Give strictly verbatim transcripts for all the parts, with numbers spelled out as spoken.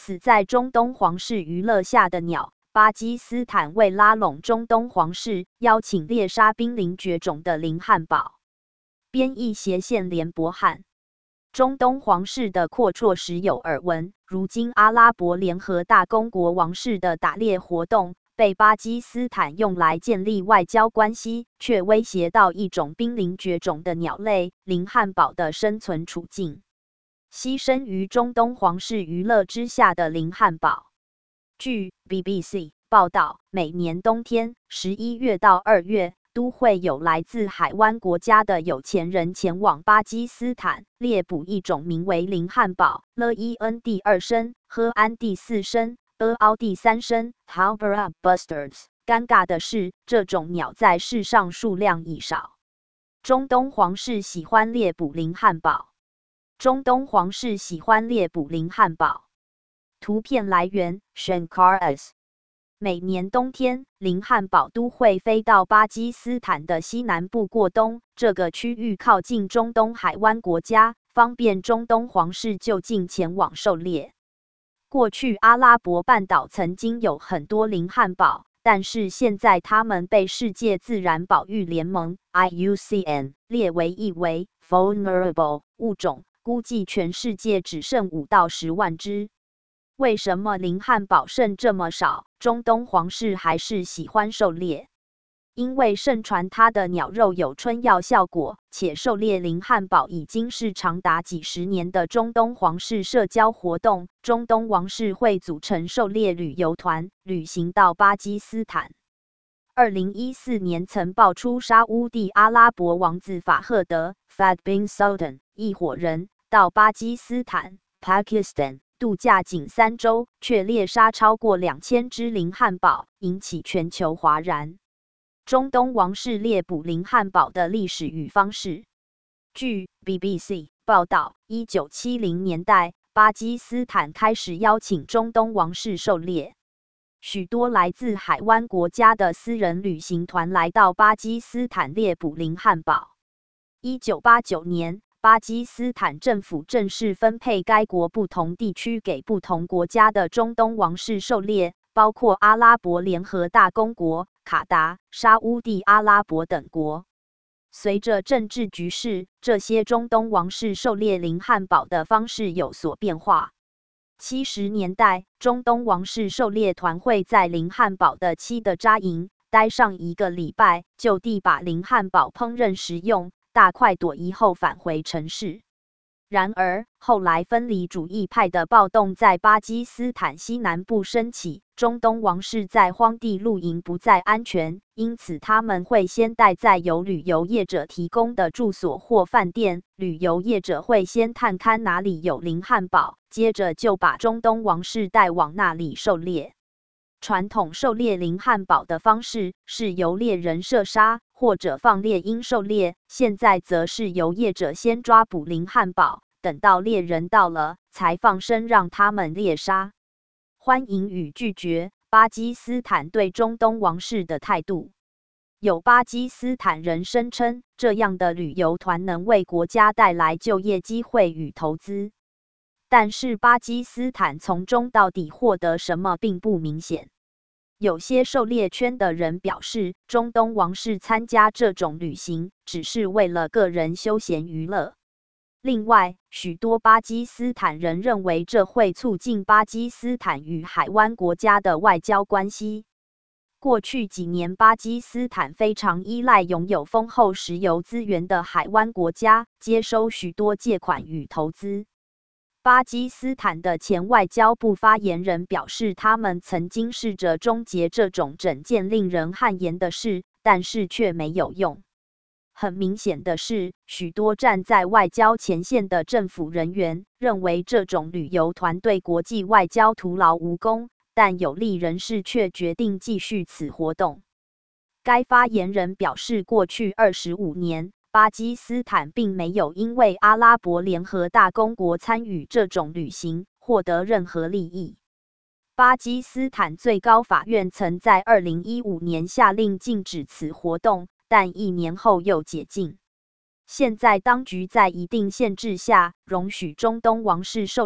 此在中东皇室娱乐下的鸟，巴基斯坦为拉拢中东皇室，邀请猎杀濒临绝种的林汉堡。编译斜线联博汉。中东皇室的阔绰时有耳闻，如今阿拉伯联合大公国王室的打猎活动被巴基斯坦用来建立外交关系，却威胁到一种濒临绝种的鸟类林汉堡的生存处境。牺牲于中东皇室娱乐之下的林汉堡。据 B B C 报道，每年冬天十一月到二月，都会有来自海湾国家的有钱人前往巴基斯坦猎捕一种名为林汉堡 L E N 第二声、H N 第四声、B O 第三声 Halbara Bustards。尴尬的是，这种鸟在世上数量亦少。中东皇室喜欢猎捕林汉堡。中东皇室喜欢猎捕林汉堡。图片来源 Shankaras。每年冬天，林汉堡都会飞到巴基斯坦的西南部过冬。这个区域靠近中东海湾国家，方便中东皇室就近前往狩猎。过去阿拉伯半岛曾经有很多林汉堡，但是现在它们被世界自然保育联盟 I U C N 列为一为 vulnerable 物种，估计全世界只剩五到十万只。为什么林汉堡剩这么少？中东皇室还是喜欢狩猎，因为盛传它的鸟肉有春药效果，且狩猎林汉堡已经是长达几十年的中东皇室社交活动。中东王室会组成狩猎旅游团，旅行到巴基斯坦。二零一四年曾爆出沙乌地阿拉伯王子法赫德 Fahd bin Sultan 一伙人到巴基斯坦 Pakistan度假仅三周，却猎杀超过两千只林汉堡，引起全球哗然。中东王室猎捕林汉堡的历史与方式。据 B B C 报道，一九七零年代，巴基斯坦开始邀请中东王室狩猎。许多来自海湾国家的私人旅行团来到巴基斯坦猎捕林汉堡。一九八九年，巴基斯坦政府正式分配该国不同地区给不同国家的中东王室狩猎，包括阿拉伯联合大公国、卡达、沙乌地阿拉伯等国。随着政治局势，这些中东王室狩猎林汉堡的方式有所变化。七十年代，中东王室狩猎团会在林汉堡的栖的扎营，待上一个礼拜，就地把林汉堡烹饪食用，大快朵颐后返回城市。然而，后来分离主义派的暴动在巴基斯坦西南部升起，中东王室在荒地露营不再安全，因此他们会先待在由旅游业者提供的住所或饭店，旅游业者会先探勘哪里有林汉堡，接着就把中东王室带往那里狩猎。传统狩猎林汉堡的方式是由猎人射杀或者放猎鹰狩猎，现在则是由业者先抓捕林汉堡，等到猎人到了，才放生让他们猎杀。欢迎与拒绝，巴基斯坦对中东王室的态度。有巴基斯坦人声称，这样的旅游团能为国家带来就业机会与投资。但是巴基斯坦从中到底获得什么并不明显。有些狩猎圈的人表示，中东王室参加这种旅行只是为了个人休闲娱乐。另外，许多巴基斯坦人认为这会促进巴基斯坦与海湾国家的外交关系。过去几年，巴基斯坦非常依赖拥有丰厚石油资源的海湾国家，接收许多借款与投资。巴基斯坦的前外交部发言人表示，他们曾经试着终结这种整件令人汗颜的事，但是却没有用。很明显的是，许多站在外交前线的政府人员认为这种旅游团对国际外交徒劳无功，但有利人士却决定继续此活动。该发言人表示，过去二十五年，巴基斯坦并没有因为阿拉伯联合大公国参与这种旅行获得任何利益。巴基斯坦最高法院曾在二零一五年下令禁止此活动，但一年后又解禁。现在当局在一定限制下容许中东王室狩猎，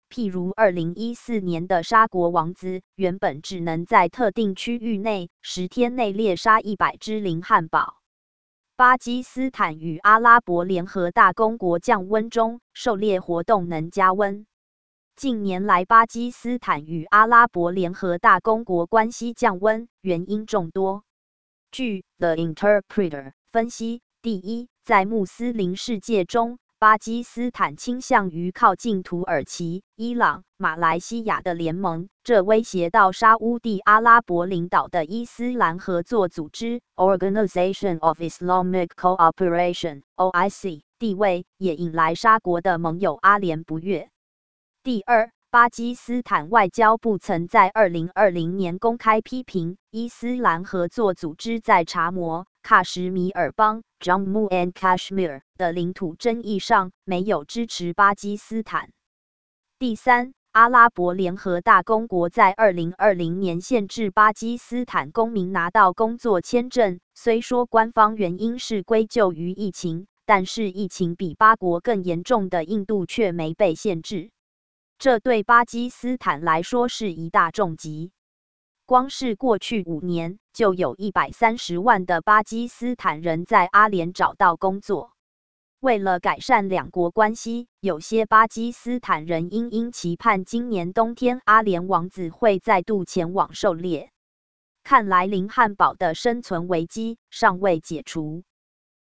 譬如二零一四年的沙国王子，原本只能在特定区域内十天内猎杀一百只灵汉堡。巴基斯坦与阿拉伯联合大公国降温中，狩猎活动能加温。近年来，巴基斯坦与阿拉伯联合大公国关系降温，原因众多。据 The Interpreter 分析，第一，在穆斯林世界中，巴基斯坦倾向于靠近土耳其、伊朗、马来西亚的联盟，这威胁到沙乌地阿拉伯领导的伊斯兰合作组织 Organization of Islamic Cooperation O I C 地位，也引来沙国的盟友阿联不悦。第二，巴基斯坦外交部曾在二零二零年公开批评伊斯兰合作组织在查谟、喀什米尔邦 Jammu and Kashmir 的领土争议上没有支持巴基斯坦。第三，阿拉伯联合大公国在二零二零年限制巴基斯坦公民拿到工作签证，虽说官方原因是归咎于疫情，但是疫情比巴国更严重的印度却没被限制。这对巴基斯坦来说是一大重击。光是过去五年，就有一百三十万的巴基斯坦人在阿联找到工作。为了改善两国关系，有些巴基斯坦人殷殷期盼今年冬天阿联王子会再度前往狩猎。看来灵汉堡的生存危机尚未解除。